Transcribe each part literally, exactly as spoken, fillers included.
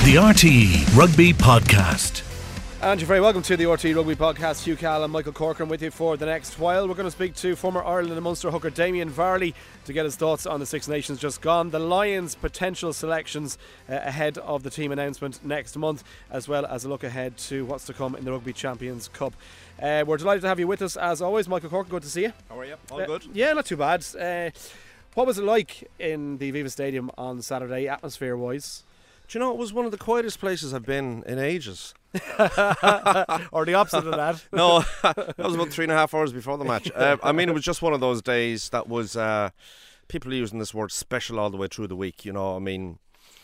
The R T E Rugby Podcast. And you're very welcome to the R T E Rugby Podcast. Hugh Cal and Michael Corcoran with you for the next while. We're going to speak to former Ireland and Munster hooker Damien Varley to get his thoughts on the Six Nations just gone, the Lions' potential selections uh, ahead of the team announcement next month, as well as a look ahead to what's to come in the Rugby Champions Cup. Uh, we're delighted to have you with us as always. Michael Corcoran, good to see you. How are you? All uh, good? Yeah, not too bad. Uh, what was it like in the Aviva Stadium on Saturday, atmosphere-wise? Do you know, it was one of the quietest places I've been in ages. Or the opposite of that. No, that was about three and a half hours before the match. Uh, I mean, it was just one of those days that was, uh, people are using this word special all the way through the week, you know. I mean,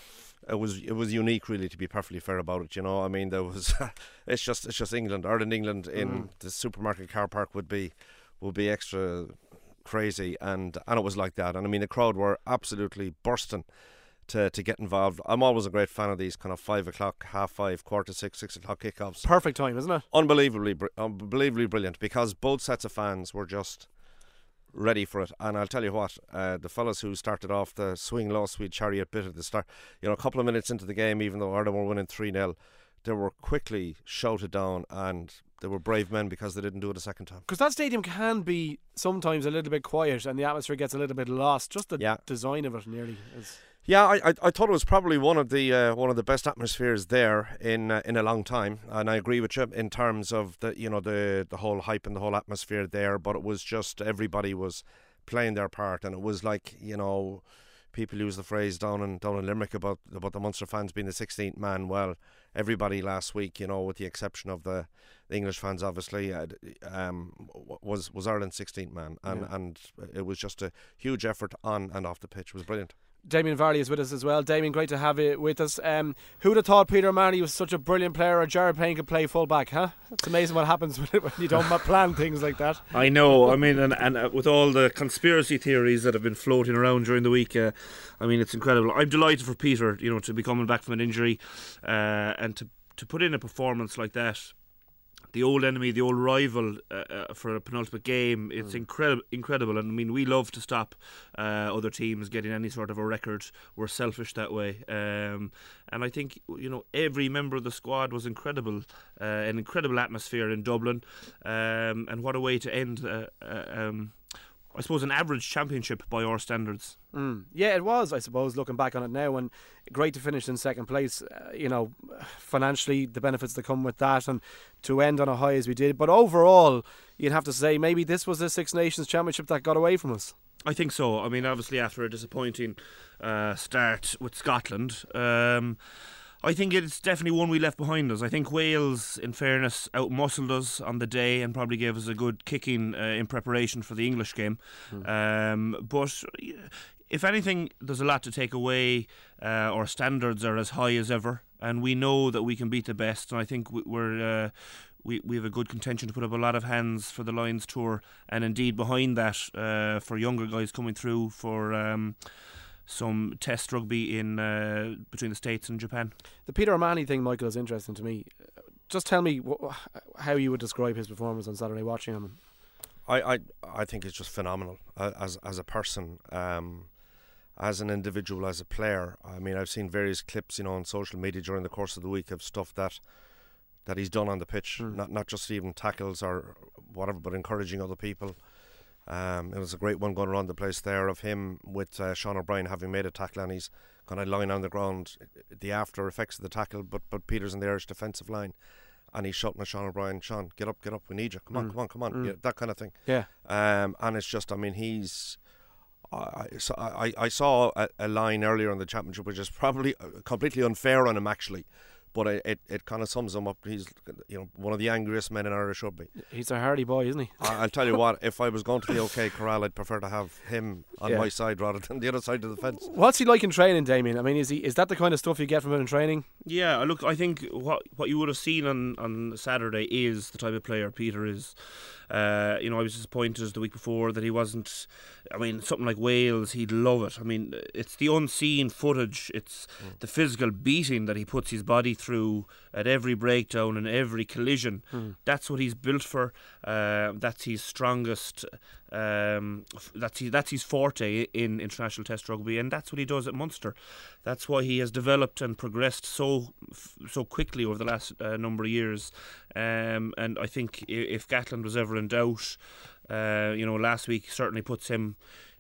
it was it was unique, really, to be perfectly fair about it, you know. I mean, there was, it's just it's just England. Ireland, England in mm. the supermarket car park would be would be extra crazy, and, and it was like that. And I mean, the crowd were absolutely bursting To, to get involved. I'm always a great fan of these kind of five o'clock, half five, quarter to six, six o'clock kickoffs. Perfect time, isn't it? Unbelievably, unbelievably brilliant, because both sets of fans were just ready for it. And I'll tell you what, uh, the fellas who started off the swing low sweet chariot bit at the start, you know, a couple of minutes into the game, even though Ireland were winning three nil, they were quickly shouted down, and they were brave men because they didn't do it a second time. Because that stadium can be sometimes a little bit quiet and the atmosphere gets a little bit lost. Just the yeah. design of it nearly is. Yeah, I, I I thought it was probably one of the uh, one of the best atmospheres there in uh, in a long time, and I agree with you in terms of the you know the the whole hype and the whole atmosphere there. But it was just everybody was playing their part, and it was like, you know, people use the phrase down in down in Limerick about about the Munster fans being the sixteenth man. Well, everybody last week, you know, with the exception of the, the English fans, obviously, uh, um, was was Ireland's sixteenth man, and yeah. and it was just a huge effort on and off the pitch. It was brilliant. Damien Varley is with us as well. Damien, great to have you with us. Um, who'd have thought Peter O'Mahony was such a brilliant player, or Jared Payne could play full back, huh? It's amazing what happens when, when you don't plan things like that. I know, I mean, and, and uh, with all the conspiracy theories that have been floating around during the week, uh, I mean, it's incredible. I'm delighted for Peter, you know, to be coming back from an injury uh, and to, to put in a performance like that. The old enemy, the old rival uh, uh, for a penultimate game, it's mm. incredible, incredible. And I mean, we love to stop uh, other teams getting any sort of a record. We're selfish that way. Um, and I think, you know, every member of the squad was incredible. Uh, an incredible atmosphere in Dublin. Um, and what a way to end, uh, uh, um, I suppose, an average championship by our standards. Mm. Yeah, it was, I suppose, looking back on it now, and great to finish in second place. Uh, you know, financially, the benefits that come with that, and to end on a high as we did. But overall, you'd have to say maybe this was a Six Nations championship that got away from us. I think so. I mean, obviously, after a disappointing uh, start with Scotland, um, I think it's definitely one we left behind us. I think Wales, in fairness, outmuscled us on the day and probably gave us a good kicking uh, in preparation for the English game. Mm. Um, but if anything, there's a lot to take away. Uh, our standards are as high as ever, and we know that we can beat the best. And I think we're uh, we we have a good contention to put up a lot of hands for the Lions tour, and indeed behind that uh, for younger guys coming through for. Um, some test rugby in uh, between the States and Japan. The Peter O'Mahony thing, Michael, is interesting to me. Just tell me wh- how you would describe his performance on Saturday watching him. I, I, I think it's just phenomenal uh, as as a person, um, as an individual, as a player. I mean, I've seen various clips, you know, on social media during the course of the week of stuff that that he's done on the pitch, mm. not not just even tackles or whatever, but encouraging other people. Um, it was a great one going around the place there of him with uh, Sean O'Brien having made a tackle, and he's kind of lying on the ground, the after effects of the tackle, but but Peter's in the Irish defensive line, and he's shouting at Sean O'Brien, Sean, get up, get up, we need you, come on, mm. come on, come on, mm. yeah, that kind of thing. Yeah. Um, and it's just, I mean, he's, I, so I, I saw a, a line earlier in the championship which is probably completely unfair on him actually, but it, it, it kind of sums him up. He's, you know, one of the angriest men in Irish rugby. He's a hardy boy, isn't he? I'll tell you what, if I was going to the OK Corral, I'd prefer to have him on yeah. my side rather than the other side of the fence. What's he like in training, Damien? I mean, is he is that the kind of stuff you get from him in training? Yeah, look, I think what what you would have seen on, on Saturday is the type of player Peter is. Uh, you know, I was disappointed the week before that he wasn't. I mean, something like Wales, he'd love it. I mean, it's the unseen footage, it's mm. the physical beating that he puts his body through at every breakdown and every collision. Mm. That's what he's built for. Uh, that's his strongest. Um, that's his, that's his forte in international Test rugby, and that's what he does at Munster. That's why he has developed and progressed so so quickly over the last uh, number of years. Um, and I think if Gatland was ever in doubt, uh, you know, last week certainly puts him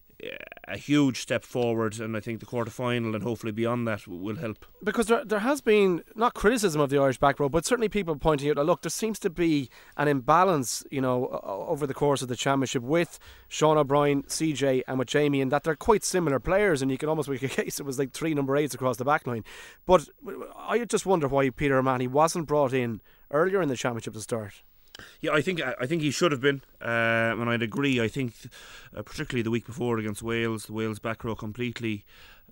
a huge step forward, and I think the quarter final and hopefully beyond that will help. Because there, there has been not criticism of the Irish back row, but certainly people pointing out, look, there seems to be an imbalance, you know, over the course of the championship with Sean O'Brien, C J, and with Jamie, and that they're quite similar players, and you can almost make a case it was like three number eights across the back line. But I just wonder why Peter O'Mahony wasn't brought in earlier in the championship to start. Yeah, I think I think he should have been, uh, and I'd agree. I think, uh, particularly the week before against Wales, the Wales back row completely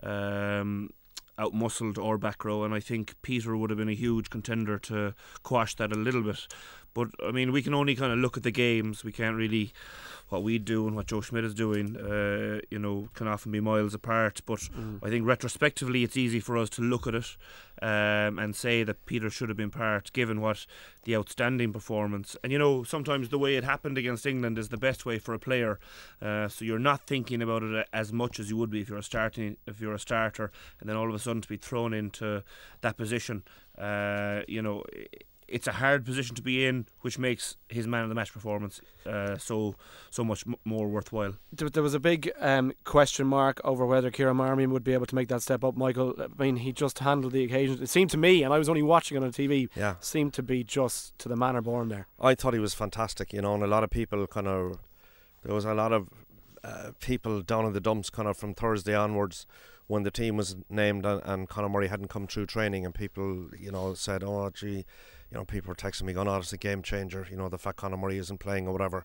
um, out-muscled our back row, and I think Peter would have been a huge contender to quash that a little bit. But I mean, we can only kind of look at the games. We can't really. What we do and what Joe Schmidt is doing, uh, you know, can often be miles apart. But mm. I think retrospectively, it's easy for us to look at it um, and say that Peter should have been part, given what the outstanding performance. And you know, sometimes the way it happened against England is the best way for a player. Uh, so you're not thinking about it as much as you would be if you're a starting, if you're a starter, and then all of a sudden to be thrown into that position. Uh, you know. It's a hard position to be in, which makes his man of the match performance uh, so so much m- more worthwhile. There was a big um, question mark over whether Kieran Marmion would be able to make that step up, Michael. I mean, he just handled the occasion. It seemed to me, and I was only watching it on T V, yeah. seemed to be just to the manner born there. I thought he was fantastic, you know, and a lot of people kind of, there was a lot of uh, people down in the dumps kind of from Thursday onwards when the team was named and, and Conor Murray hadn't come through training, and people, you know, said, oh, gee, you know, people were texting me going, oh, it's a game changer, you know, the fact Conor Murray isn't playing or whatever.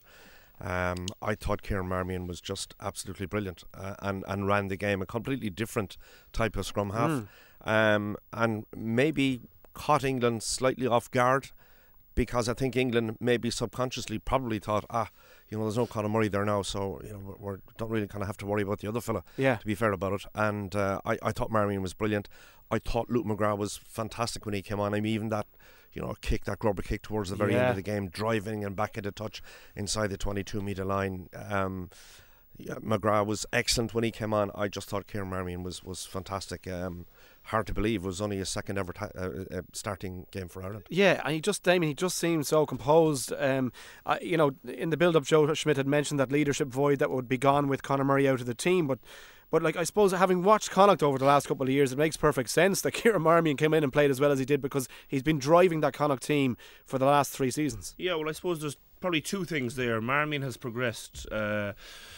Um, I thought Kieran Marmion was just absolutely brilliant uh, and, and ran the game, a completely different type of scrum half. Mm. Um, and maybe caught England slightly off guard, because I think England maybe subconsciously probably thought, ah, you know, there's no Conor Murray there now, so, you know, we don't really kind of have to worry about the other fella, yeah. to be fair about it. And uh, I, I thought Marmion was brilliant. I thought Luke McGrath was fantastic when he came on. I mean, even that, you know, kick, that grubber kick towards the very yeah. end of the game, driving and back into touch inside the twenty-two metre line. Um, yeah, McGrath was excellent when he came on. I just thought Kieran Marmion was, was fantastic. Um, hard to believe it was only his second ever ta- uh, uh, starting game for Ireland. Yeah, and he just, Damien, he just seemed so composed. Um, uh, you know, in the build-up, Joe Schmidt had mentioned that leadership void that would be gone with Conor Murray out of the team, but But like I suppose having watched Connacht over the last couple of years, it makes perfect sense that Kieran Marmion came in and played as well as he did, because he's been driving that Connacht team for the last three seasons. Yeah, well, I suppose there's probably two things there. Marmion has progressed uh,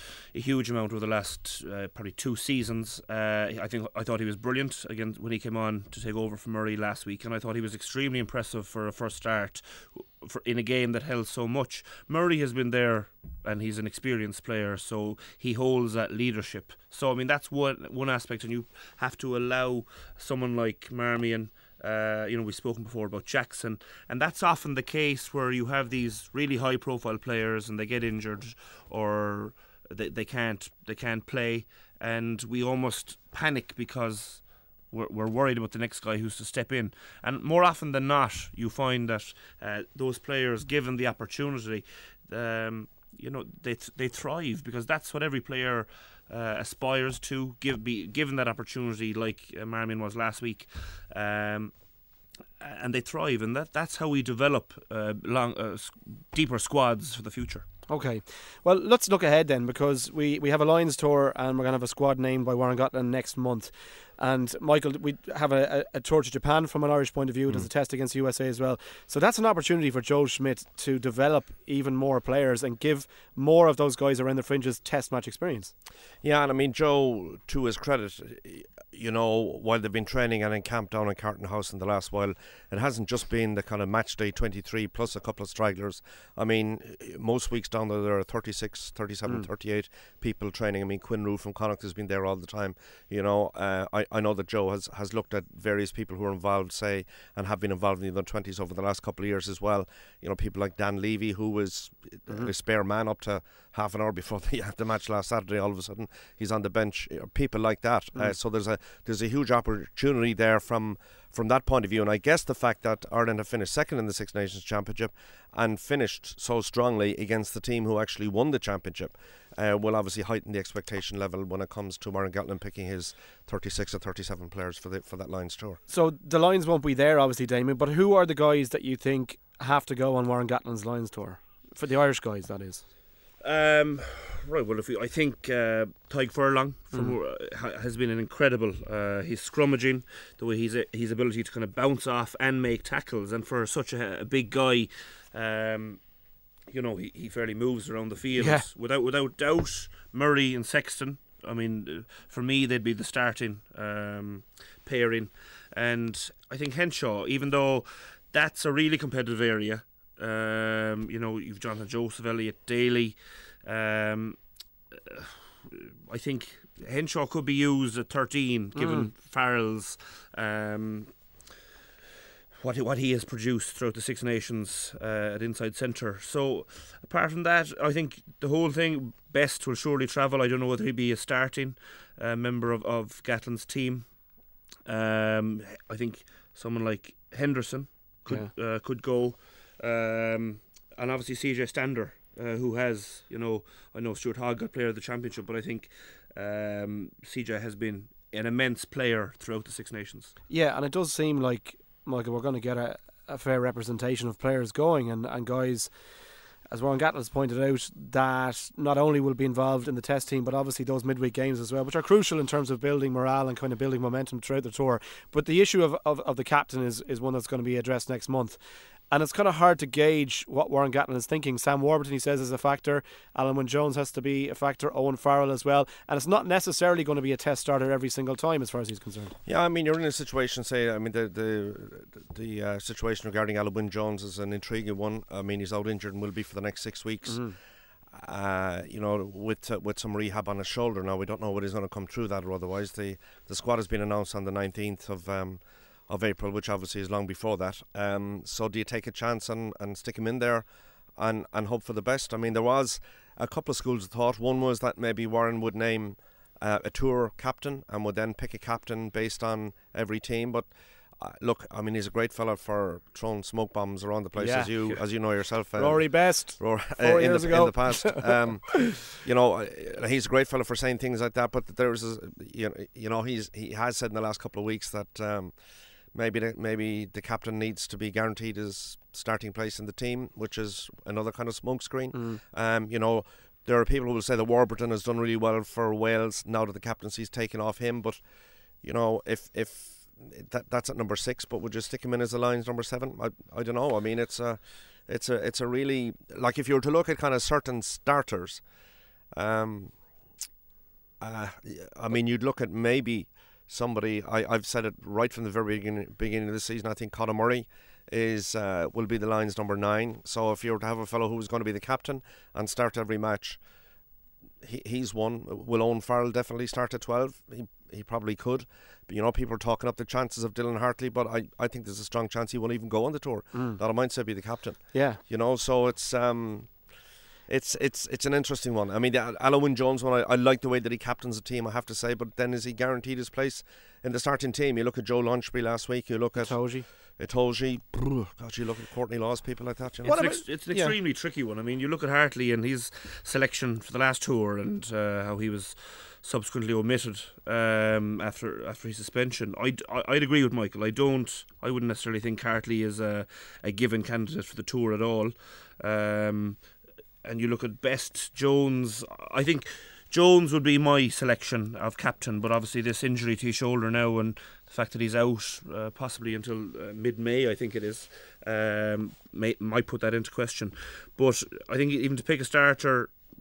a huge amount over the last uh, probably two seasons. Uh, I think I thought he was brilliant again when he came on to take over from Murray last week, and I thought he was extremely impressive for a first start for, in a game that held so much. Murray has been there, and he's an experienced player, so he holds that leadership. So I mean, that's one one aspect, and you have to allow someone like Marmion. Uh, you know, we've spoken before about Jackson, and that's often the case where you have these really high profile players and they get injured or they, they can't they can't play, and we almost panic because we're, we're worried about the next guy who's to step in. And more often than not, you find that uh, those players, given the opportunity, um, you know, they th- they thrive, because that's what every player Uh, aspires to, give be given that opportunity, like uh, Marmion was last week, um, and they thrive, and that that's how we develop uh, long, uh, deeper squads for the future. Okay, well, let's look ahead then, because we, we have a Lions tour and we're going to have a squad named by Warren Gatland next month. And Michael, we have a, a, a tour to Japan from an Irish point of view. There's mm. a test against the U S A as well. So that's an opportunity for Joe Schmidt to develop even more players and give more of those guys around the fringes test match experience. Yeah, and I mean, Joe, to his credit, you know, while they've been training and encamped down in Carton House in the last while, it hasn't just been the kind of match day twenty-three plus a couple of stragglers. I mean, most weeks down there, there are thirty-six, thirty-seven, mm. thirty-eight people training. I mean, Quinn Roof from Connacht has been there all the time. You know, uh, I, I know that Joe has, has looked at various people who are involved, say, and have been involved in the under twenties over the last couple of years as well. You know, people like Dan Levy, who was mm-hmm. a spare man up to half an hour before the, the match last Saturday. All of a sudden, he's on the bench. People like that. Mm. Uh, so there's a there's a huge opportunity there from from that point of view. And I guess the fact that Ireland have finished second in the Six Nations Championship and finished so strongly against the team who actually won the championship uh, will obviously heighten the expectation level when it comes to Warren Gatland picking his thirty-six or thirty-seven players for the for that Lions tour. So the Lions won't be there, obviously, Damien. But who are the guys that you think have to go on Warren Gatland's Lions tour? For the Irish guys, that is. Um, right, well, if we, I think uh, Tadhg Furlong from, mm. uh, ha, has been an incredible. Uh, his scrummaging, the way he's a, his ability to kind of bounce off and make tackles, and for such a, a big guy, um, you know, he, he fairly moves around the field. Yeah. Without without doubt, Murray and Sexton. I mean, for me, they'd be the starting um, pairing, and I think Henshaw, even though that's a really competitive area. Um, you know, you've Jonathan Joseph, Elliot Daly. Um, I think Henshaw could be used at thirteen, given mm. Farrell's um, what he, what he has produced throughout the Six Nations uh, at inside centre. So, apart from that, I think the whole thing, Best will surely travel. I don't know whether he'd be a starting uh, member of, of Gatland's team. Um, I think someone like Henderson could yeah. uh, could go. Um, and obviously C J Stander, uh, who has, you know, I know Stuart Hogg got player of the championship, but I think um, C J has been an immense player throughout the Six Nations. Yeah, and it does seem like, Michael, we're going to get a, a fair representation of players going, and, and guys, as Warren Gatland has pointed out, that not only will be involved in the test team, but obviously those midweek games as well, which are crucial in terms of building morale and kind of building momentum throughout the tour. But the issue of, of, of the captain is, is one that's going to be addressed next month. And it's kind of hard to gauge what Warren Gatland is thinking. Sam Warburton, he says, is a factor. Alan Wynne-Jones has to be a factor. Owen Farrell as well. And it's not necessarily going to be a test starter every single time as far as he's concerned. Yeah, I mean, you're in a situation, say, I mean, the the, the uh, situation regarding Alan Wynne-Jones is an intriguing one. I mean, he's out injured and will be for the next six weeks. Mm-hmm. Uh, you know, with uh, with some rehab on his shoulder. Now, we don't know whether he's going to come through that or otherwise. The, the squad has been announced on the nineteenth of... Um, of April, which obviously is long before that. Um, so do you take a chance and, and stick him in there and, and hope for the best? I mean, there was a couple of schools of thought. One was that maybe Warren would name uh, a tour captain and would then pick a captain based on every team. But uh, look, I mean, he's a great fella for throwing smoke bombs around the place, yeah. as you as you know yourself. Uh, Rory Best, Rory, four uh, years in the, ago. in the past. Um, you know, he's a great fella for saying things like that. But there's, you know, you know, he's he has said in the last couple of weeks that. Um, Maybe the, maybe the captain needs to be guaranteed his starting place in the team, which is another kind of smokescreen. Mm. Um, you know, there are people who will say that Warburton has done really well for Wales now that the captaincy's taken off him. But you know, if if that that's at number six, but would you stick him in as the Lions number seven? I I don't know. I mean, it's a it's a it's a really, like, if you were to look at kind of certain starters, um, uh, I mean, you'd look at maybe. Somebody, I, I've said it right from the very beginning, beginning of the season. I think Conor Murray is uh, will be the Lions number nine. So if you were to have a fellow who's going to be the captain and start every match, he he's one. Will Owen Farrell definitely start at twelve? He he probably could. But, you know, people are talking up the chances of Dylan Hartley, but I, I think there's a strong chance he won't even go on the tour. Mm. That I might say be the captain. Yeah, you know, so it's um. It's it's it's an interesting one. I mean, the Alan Wynne-Jones one, I, I like the way that he captains the team, I have to say, but then is he guaranteed his place in the starting team? You look at Joe Launchbury last week, you look at Itoje, Itoje, God, you look at Courtney Laws, people like that. You know? It's, an, ex- it's an extremely yeah. tricky one. I mean, you look at Hartley and his selection for the last tour and uh, how he was subsequently omitted um, after after his suspension. I'd, I'd agree with Michael. I don't. I wouldn't necessarily think Hartley is a, a given candidate for the tour at all. Um, and you look at Best, Jones, I think Jones would be my selection of captain, but obviously this injury to his shoulder now and the fact that he's out uh, possibly until uh, mid-May, I think it is, um, may, might put that into question. But I think even to pick a starter,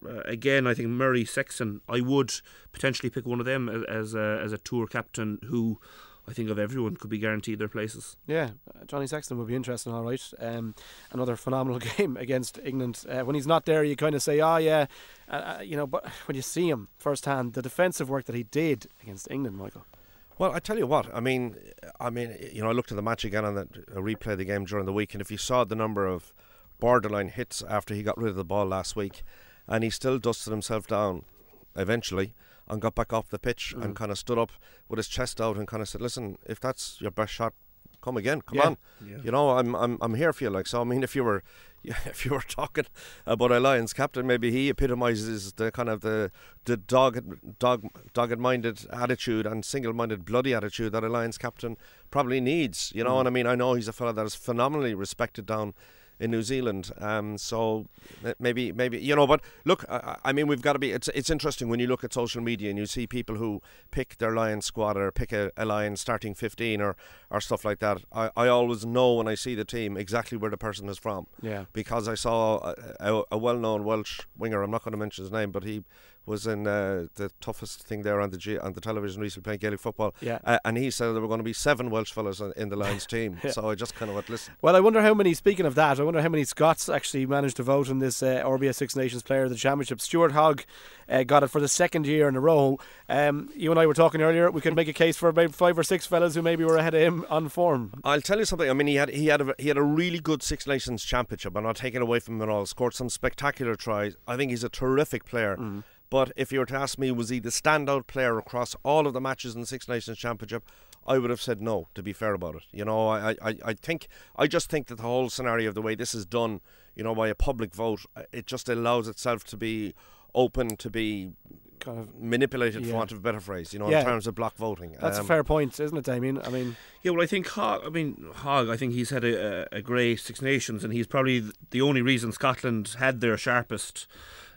uh, again, I think Murray, Sexton, I would potentially pick one of them as, as, a, as a tour captain who I think of everyone could be guaranteed their places. Yeah, uh, Johnny Sexton would be interesting, all right. Um, another phenomenal game against England. Uh, when he's not there, you kind of say, oh, yeah, uh, you know, but when you see him firsthand, the defensive work that he did against England, Michael. Well, I tell you what, I mean, I mean, you know, I looked at the match again on the a replay of the game during the week, and if you saw the number of borderline hits after he got rid of the ball last week, and he still dusted himself down eventually and got back off the pitch mm. and kind of stood up with his chest out and kind of said, listen, if that's your best shot, come again, come yeah. on. Yeah. You know, I'm I'm I'm here for you. Like, so I mean, if you were if you were talking about a Lions captain, maybe he epitomises the kind of the the dogged dog dogged minded attitude and single minded bloody attitude that a Lions captain probably needs. You know, mm. and I mean, I know he's a fella that is phenomenally respected down in New Zealand, um, so maybe, maybe you know. But look, I, I mean, we've got to be. It's it's interesting when you look at social media and you see people who pick their Lions squad or pick a, a Lions starting fifteen or, or stuff like that. I, I always know when I see the team exactly where the person is from. Yeah. Because I saw a, a, a well-known Welsh winger. I'm not going to mention his name, but he was in uh, the toughest thing there on the G- on the television recently playing Gaelic football. Yeah. Uh, and he said there were going to be seven Welsh fellas in the Lions team. yeah. So I just kind of went, listen. Well, I wonder how many, speaking of that, I wonder how many Scots actually managed to vote in this uh, R B S Six Nations Player of the Championship. Stuart Hogg uh, got it for the second year in a row. Um, you and I were talking earlier, we could make a case for about five or six fellas who maybe were ahead of him on form. I'll tell you something. I mean, he had he had a, he had a really good Six Nations Championship. I'm not taking away from him at all. Scored some spectacular tries. I think he's a terrific player. Mm. But if you were to ask me, was he the standout player across all of the matches in the Six Nations Championship, I would have said no, to be fair about it. You know, I, I, I think, I just think that the whole scenario of the way this is done, you know, by a public vote, it just allows itself to be open to be kind of manipulated, yeah. for want of a better phrase, you know, yeah. in terms of block voting. That's um, a fair point, isn't it, Damien? I mean, yeah, well, I think Hogg, I mean, Hogg, I think he's had a, a great Six Nations, and he's probably the only reason Scotland had their sharpest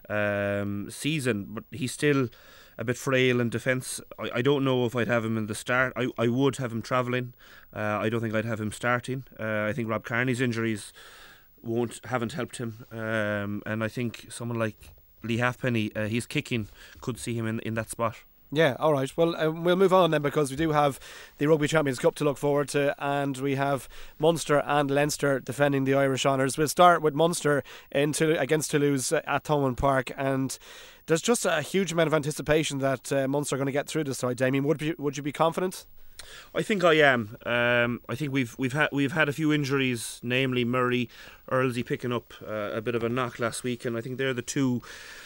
um, season, but he's still a bit frail in defence. I, I don't know if I'd have him in the start. I, I would have him travelling. Uh, I don't think I'd have him starting. Uh, I think Rob Kearney's injuries won't haven't helped him, um, and I think someone like Lee Halfpenny, uh, his kicking could see him in, in that spot. Yeah, all right. Well, uh, we'll move on then, because we do have the Rugby Champions Cup to look forward to, and we have Munster and Leinster defending the Irish honours. We'll start with Munster in Toulouse, against Toulouse at Thomond Park, and there's just a huge amount of anticipation that uh, Munster are going to get through this side. Damien, would you, would you be confident? I think I am. Um, I think we've we've had we've had a few injuries, namely Murray, Earlsey picking up uh, a bit of a knock last week, and I think they're the two,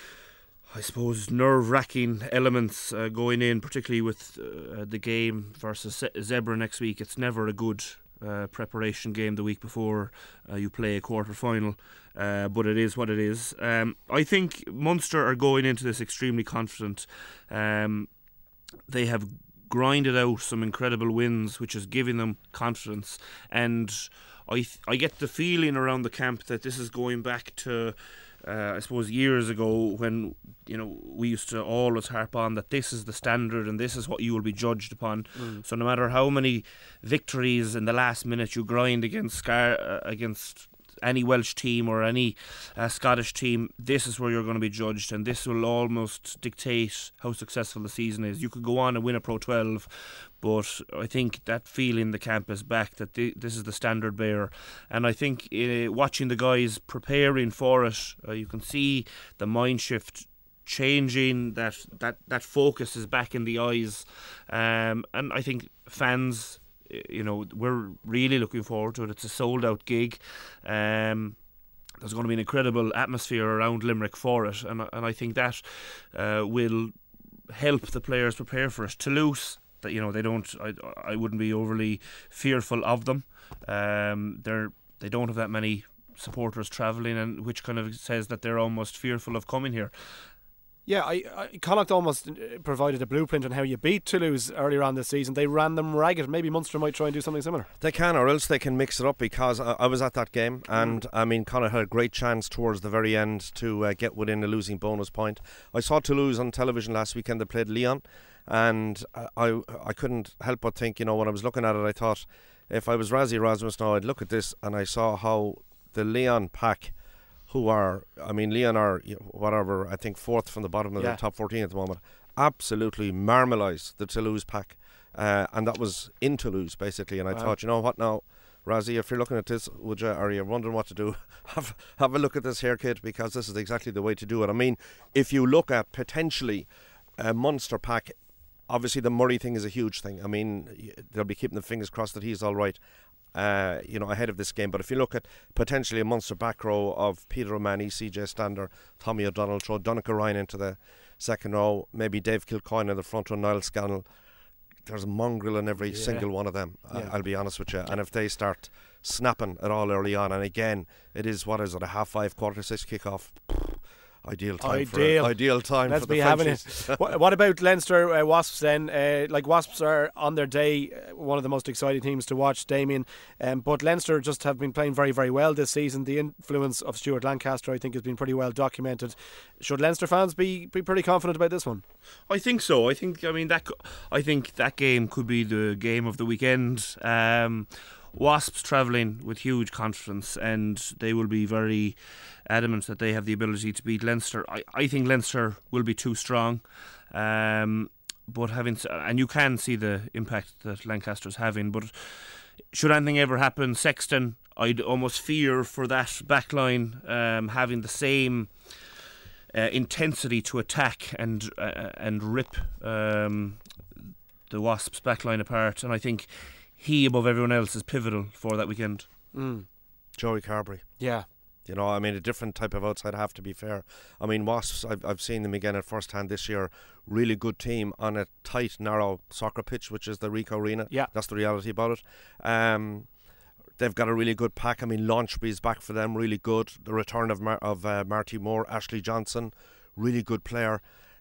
I suppose, nerve-wracking elements uh, going in, particularly with uh, the game versus Zebra next week. It's never a good uh, preparation game the week before uh, you play a quarter-final, uh, but it is what it is. Um, I think Munster are going into this extremely confident. Um, they have grinded out some incredible wins, which is giving them confidence, and I th- I get the feeling around the camp that this is going back to Uh, I suppose years ago, when you know we used to always harp on that this is the standard and this is what you will be judged upon. Mm. So no matter how many victories in the last minute you grind against Scar- uh, against any Welsh team or any uh, Scottish team, this is where you're going to be judged, and this will almost dictate how successful the season is. You could go on and win a Pro twelve, but I think that feeling the camp is back, that th- this is the standard bearer. And I think uh, watching the guys preparing for it, uh, you can see the mind shift changing, that, that, that focus is back in the eyes, um, and I think fans, you know, we're really looking forward to it. It's a sold out gig. Um, there's going to be an incredible atmosphere around Limerick for it, and, and I think that uh, will help the players prepare for it. Toulouse, that you know, they don't. I, I wouldn't be overly fearful of them. Um, they're they don't have that many supporters travelling, and which kind of says that they're almost fearful of coming here. Yeah, I, I Connacht almost provided a blueprint on how you beat Toulouse earlier on this season. They ran them ragged. Maybe Munster might try and do something similar. They can, or else they can mix it up, because I, I was at that game, and mm. I mean, Connacht had a great chance towards the very end to uh, get within a losing bonus point. I saw Toulouse on television last weekend. They played Lyon, and I I couldn't help but think, you know, when I was looking at it, I thought, if I was Rassie Erasmus now, I'd look at this and I saw how the Lyon pack who are, I mean, Leon are, you know, whatever, I think fourth from the bottom of Yeah. the top fourteen at the moment, absolutely marmalised the Toulouse pack. Uh, and that was in Toulouse, basically. And I Wow. thought, you know what now, Razzie, if you're looking at this, would you, or you're wondering what to do, have, have a look at this here, kid, because this is exactly the way to do it. I mean, if you look at potentially a Munster pack, obviously the Murray thing is a huge thing. I mean, y- they'll be keeping their fingers crossed that he's all right, uh, you know, ahead of this game. But if you look at potentially a Munster back row of Peter O'Mahony, C J Stander, Tommy O'Donnell, throw Donncha Ryan into the second row, maybe Dave Kilcoyne in the front row, Niall Scannell. There's a mongrel in every Yeah. single one of them, I- Yeah. I'll be honest with you. And if they start snapping at all early on, and again, it is, what is it, a half five, quarter to six kickoff. Ideal time Ideal. for it. Ideal time Let's for the be having it. Frenchies. what, what about Leinster uh, Wasps then? Uh, like Wasps are on their day, uh, one of the most exciting teams to watch, Damien. Um, but Leinster just have been playing very, very well this season. The influence of Stuart Lancaster, I think, has been pretty well documented. Should Leinster fans be, be pretty confident about this one? I think so. I think. I mean that. co- I think that game could be the game of the weekend. Um, Wasps travelling with huge confidence, and they will be very adamant that they have the ability to beat Leinster. I, I think Leinster will be too strong, um, but having s- and you can see the impact that Lancaster's having. But should anything ever happen, Sexton, I'd almost fear for that back line um, having the same uh, intensity to attack and uh, and rip um, the Wasps backline apart. And I think he, above everyone else, is pivotal for that weekend. Mm. Joey Carberry. Yeah. You know, I mean, a different type of outside half, to be fair. I mean, Wasps, I've, I've seen them again at first hand this year. Really good team on a tight, narrow soccer pitch, which is the Ricoh Arena. Yeah. That's the reality about it. Um, they've got a really good pack. I mean, Launchby's back for them, really good. The return of Mar- of uh, Marty Moore, Ashley Johnson, really good player.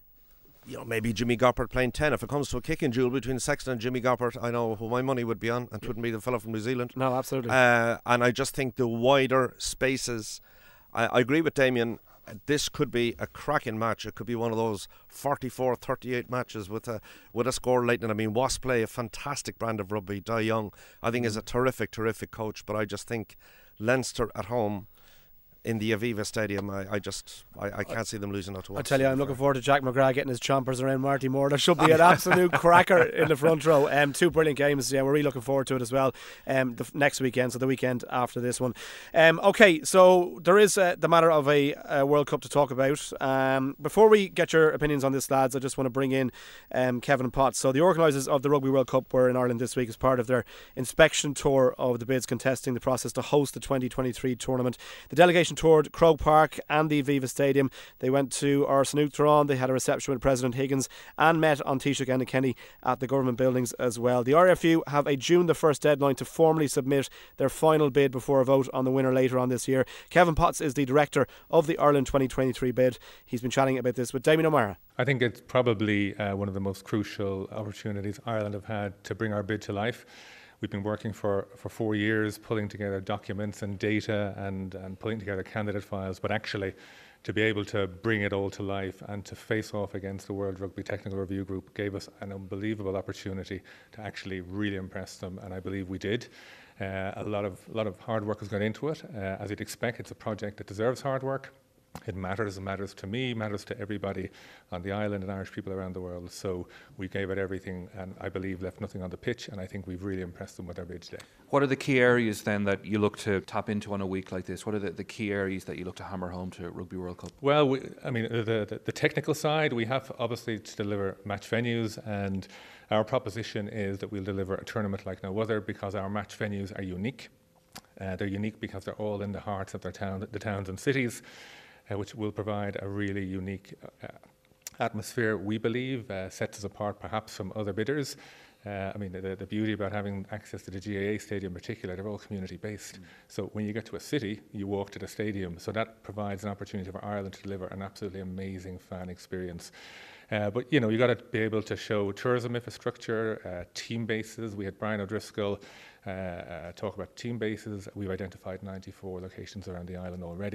You know, maybe Jimmy Goppert playing ten. If it comes to a kicking duel between Sexton and Jimmy Goppert, I know who my money would be on, and it wouldn't be the fellow from New Zealand. No, absolutely. Uh, and I just think the wider spaces, I, I agree with Damien, uh, this could be a cracking match. It could be one of those forty-four thirty-eight matches with a with a score lightning. I mean, Wasp play a fantastic brand of rugby. Di Young, I think, is a terrific, terrific coach, but I just think Leinster at home in the Aviva Stadium, I, I just I, I can't see them losing out to us. I tell you, I'm looking forward to Jack McGrath getting his chompers around Marty Moore. That should be an absolute cracker in the front row. Um, two brilliant games. Yeah, we're really looking forward to it as well. Um, the f- next weekend, so the weekend after this one. Um, okay, so there is uh, the matter of a, a World Cup to talk about. Um, before we get your opinions on this, lads, I just want to bring in um, Kevin Potts. So the organisers of the Rugby World Cup were in Ireland this week as part of their inspection tour of the bids contesting the process to host the twenty twenty-three tournament. The delegation toured Croke Park and the Aviva Stadium. They went to Arsenouthron. They had a reception with President Higgins and met on Taoiseach Enda Kenny at the government buildings as well. The R F U have a June the first deadline to formally submit their final bid before a vote on the winner later on this year. Kevin Potts is the director of the Ireland twenty twenty-three bid. He's been chatting about this with Damien O'Mara. I think it's probably uh, one of the most crucial opportunities Ireland have had to bring our bid to life. We've been working for, for four years, pulling together documents and data and, and putting together candidate files, but actually to be able to bring it all to life and to face off against the World Rugby Technical Review Group gave us an unbelievable opportunity to actually really impress them, and I believe we did. Uh, a lot of, lot of hard work has gone into it. Uh, as you'd expect, it's a project that deserves hard work. It matters, it matters to me, matters to everybody on the island and Irish people around the world. So we gave it everything and I believe left nothing on the pitch, and I think we've really impressed them with our bid today. What are the key areas then that you look to tap into on a week like this? What are the, the key areas that you look to hammer home to Rugby World Cup? Well, we, I mean, the, the, the technical side, we have obviously to deliver match venues, and our proposition is that we'll deliver a tournament like no other because our match venues are unique. Uh, they're unique because they're all in the hearts of their town, the towns and cities. Uh, which will provide a really unique uh, atmosphere, we believe, uh, sets us apart perhaps from other bidders. Uh, I mean, the, the beauty about having access to the G A A stadium in particular, they're all community-based. Mm. So when you get to a city, you walk to the stadium. So that provides an opportunity for Ireland to deliver an absolutely amazing fan experience. Uh, but, you know, you've got to be able to show tourism infrastructure, uh, team bases. We had Brian O'Driscoll uh, uh, talk about team bases. We've identified ninety-four locations around the island already.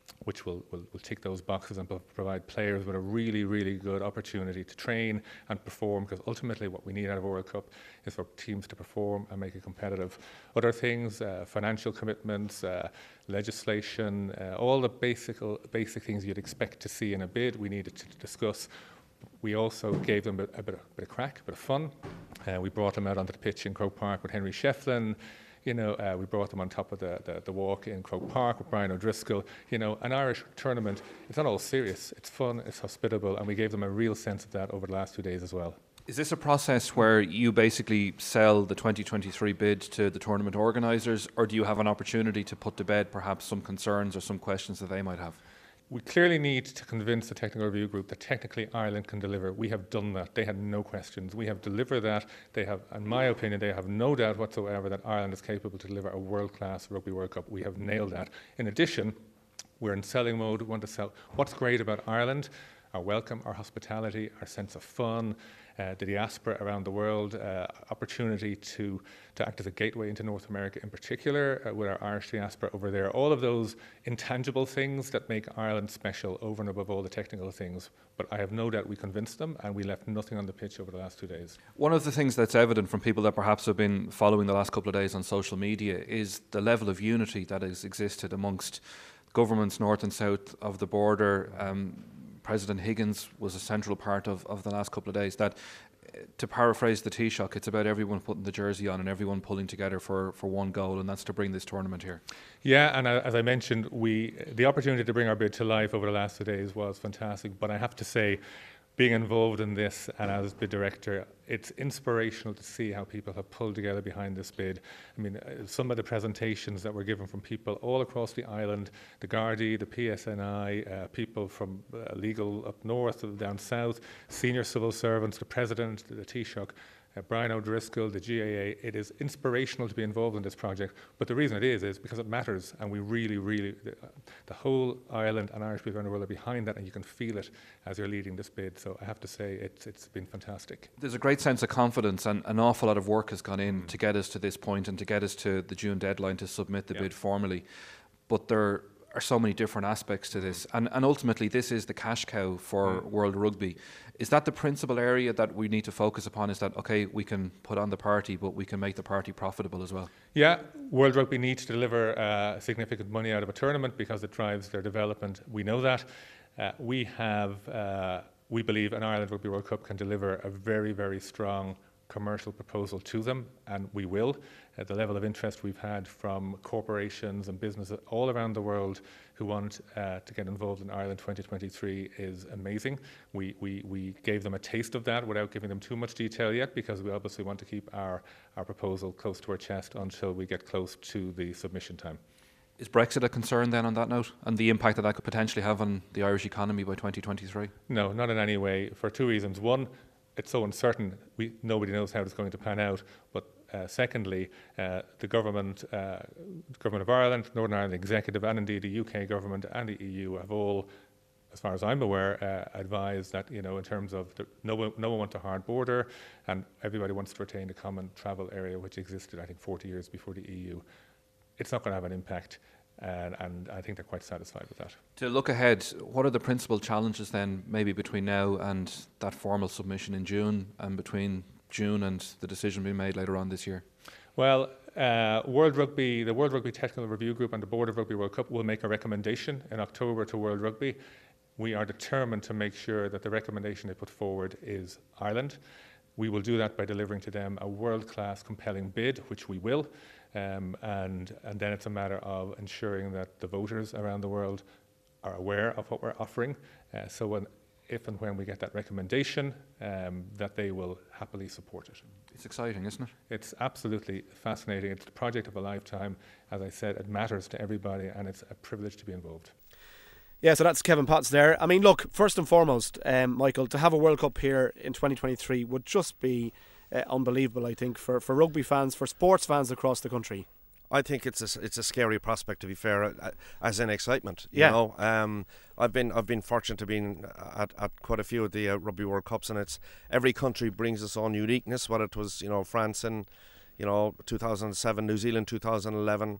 which will, will, will tick those boxes and provide players with a really, really good opportunity to train and perform, because ultimately what we need out of a World Cup is for teams to perform and make it competitive. Other things, uh, financial commitments, uh, legislation, uh, all the basic, basic things you'd expect to see in a bid, we needed to discuss. We also gave them a, a, bit, of, a bit of crack, a bit of fun. Uh, we brought them out onto the pitch in Croke Park with Henry Shefflin. You know, uh, we brought them on top of the, the, the walk in Croke Park with Brian O'Driscoll. You know, an Irish tournament, it's not all serious. It's fun, it's hospitable, and we gave them a real sense of that over the last two days as well. Is this a process where you basically sell the twenty twenty-three bid to the tournament organisers, or do you have an opportunity to put to bed perhaps some concerns or some questions that they might have? We clearly need to convince the technical review group that technically Ireland can deliver. We have done that. They had no questions. We have delivered that. They have, in my opinion, they have no doubt whatsoever that Ireland is capable to deliver a world-class Rugby World Cup. We have nailed that. In addition, we're in selling mode. We want to sell. What's great about Ireland? Our welcome, our hospitality, our sense of fun, uh, the diaspora around the world, uh, opportunity to, to act as a gateway into North America in particular, uh, with our Irish diaspora over there. All of those intangible things that make Ireland special over and above all the technical things. But I have no doubt we convinced them, and we left nothing on the pitch over the last two days. One of the things that's evident from people that perhaps have been following the last couple of days on social media is the level of unity that has existed amongst governments north and south of the border. Um, President Higgins was a central part of, of the last couple of days. That, to paraphrase the Taoiseach, it's about everyone putting the jersey on and everyone pulling together for, for one goal, and that's to bring this tournament here. Yeah, and uh, as I mentioned, we the opportunity to bring our bid to life over the last two days was fantastic. But I have to say, being involved in this and as bid director, it's inspirational to see how people have pulled together behind this bid. I mean, uh, some of the presentations that were given from people all across the island, the Gardaí, the P S N I, uh, people from uh, legal up north, down south, senior civil servants, the President, the Taoiseach, Uh, Brian O'Driscoll, the G A A, it is inspirational to be involved in this project. But the reason it is, is because it matters, and we really, really, the, uh, the whole island and Irish people around the world are behind that, and you can feel it as you're leading this bid. So I have to say, it's it's been fantastic. There's a great sense of confidence, and an awful lot of work has gone in mm. to get us to this point and to get us to the June deadline to submit the yeah. bid formally. But there are so many different aspects to this, and, and ultimately this is the cash cow for mm. World Rugby. Is that the principal area that we need to focus upon? Is that, okay, we can put on the party, but we can make the party profitable as well? Yeah, World Rugby needs to deliver uh, significant money out of a tournament because it drives their development. We know that. Uh, we have, uh, we believe an Ireland Rugby World Cup can deliver a very, very strong commercial proposal to them, and we will. Uh, the level of interest we've had from corporations and businesses all around the world who want uh, to get involved in Ireland twenty twenty-three is amazing. We, we, we gave them a taste of that without giving them too much detail yet, because we obviously want to keep our, our proposal close to our chest until we get close to the submission time. Is Brexit a concern then on that note, and the impact that that could potentially have on the Irish economy by twenty twenty-three? No, not in any way, for two reasons. One, it's so uncertain, we, nobody knows how it's going to pan out. But uh, secondly, uh, the government, uh, government of Ireland, Northern Ireland Executive, and indeed the U K government and the E U have all, as far as I'm aware, uh, advised that, you know, in terms of the, no one, no one wants a hard border, and everybody wants to retain the common travel area which existed, I think, forty years before the E U. It's not going to have an impact. And, and I think they're quite satisfied with that. To look ahead, what are the principal challenges then, maybe between now and that formal submission in June, and between June and the decision being made later on this year? Well, uh, World Rugby, the World Rugby Technical Review Group and the Board of Rugby World Cup will make a recommendation in October to World Rugby. We are determined to make sure that the recommendation they put forward is Ireland. We will do that by delivering to them a world-class, compelling bid, which we will. Um, and, and then it's a matter of ensuring that the voters around the world are aware of what we're offering. Uh, so when, if and when we get that recommendation, um, that they will happily support it. It's exciting, isn't it? It's absolutely fascinating. It's the project of a lifetime. As I said, it matters to everybody, and it's a privilege to be involved. Yeah, so that's Kevin Potts there. I mean, look, first and foremost, um, Michael, to have a World Cup here in twenty twenty-three would just be Uh, unbelievable, I think, for, for rugby fans, for sports fans across the country. I think it's a, it's a scary prospect, to be fair, uh, as in excitement. You yeah. know, um, I've been I've been fortunate to be at, at quite a few of the uh, Rugby World Cups, and it's every country brings its own uniqueness. Whether it was, you know, France in, you know, two thousand seven, New Zealand two thousand eleven,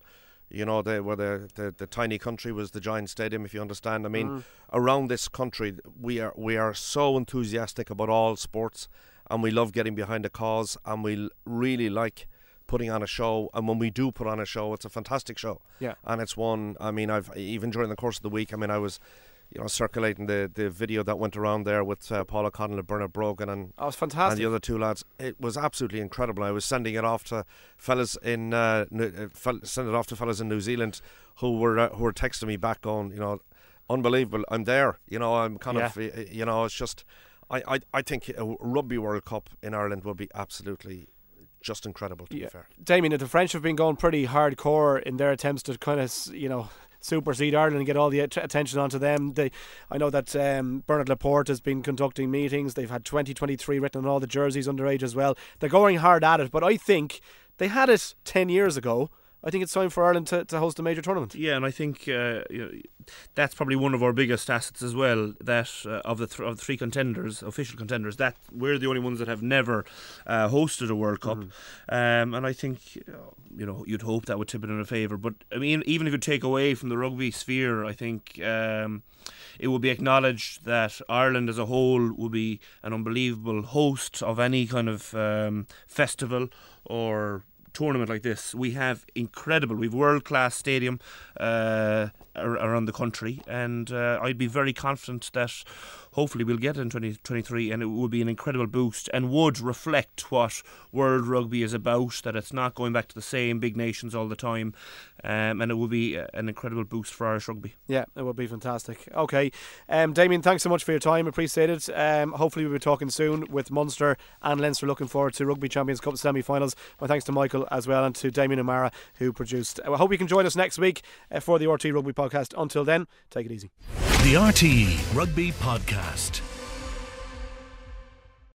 You know, they were the, the, the tiny country was the giant stadium, if you understand. I mean, Mm. around this country, we are we are so enthusiastic about all sports, and we love getting behind a cause, and we l- really like putting on a show. And when we do put on a show, it's a fantastic show. Yeah. And it's one, I mean, I've even during the course of the week, I mean, I was, you know, circulating the, the video that went around there with uh, Paul O'Connell and Bernard Brogan and Oh, it's and fantastic. the other two lads. It was absolutely incredible. I was sending it off to fellas in uh, New- uh, fel- send it off to fellas in New Zealand who were uh, who were texting me back going, you know, unbelievable. I'm there. You know, I'm kind Yeah. of, uh, you know, it's just, I, I, I think a Rugby World Cup in Ireland will be absolutely just incredible, to Yeah. be fair. Damien, the French have been going pretty hardcore in their attempts to kind of, you know, supersede Ireland and get all the att- attention onto them. They, I know that um, Bernard Laporte has been conducting meetings. They've had twenty twenty-three written on all the jerseys underage as well. They're going hard at it, but I think they had it ten years ago. I think it's time for Ireland to, to host a major tournament. Yeah, and I think uh, you know, that's probably one of our biggest assets as well. That uh, of the th- of the three contenders, official contenders, that we're the only ones that have never uh, hosted a World Cup. Mm. Um, and I think uh, you know you'd hope that would tip it in a favour. But I mean, even if you take away from the rugby sphere, I think um, it would be acknowledged that Ireland as a whole will be an unbelievable host of any kind of um, festival or tournament like this. We have incredible, we've world-class stadium uh, ar- around the country, and uh, I'd be very confident that hopefully we'll get it in twenty twenty-three, and it would be an incredible boost and would reflect what world rugby is about, that it's not going back to the same big nations all the time, um, and it would be an incredible boost for Irish rugby. Yeah, it would be fantastic. Okay, um, Damien, thanks so much for your time. Appreciate it. Um, hopefully we'll be talking soon with Munster and Leinster. Looking forward to Rugby Champions Cup semi-finals. My thanks to Michael as well, and to Damien O'Mara who produced. I hope you can join us next week uh, for the R T E Rugby podcast. Until then, take it easy. The R T E Rugby Podcast.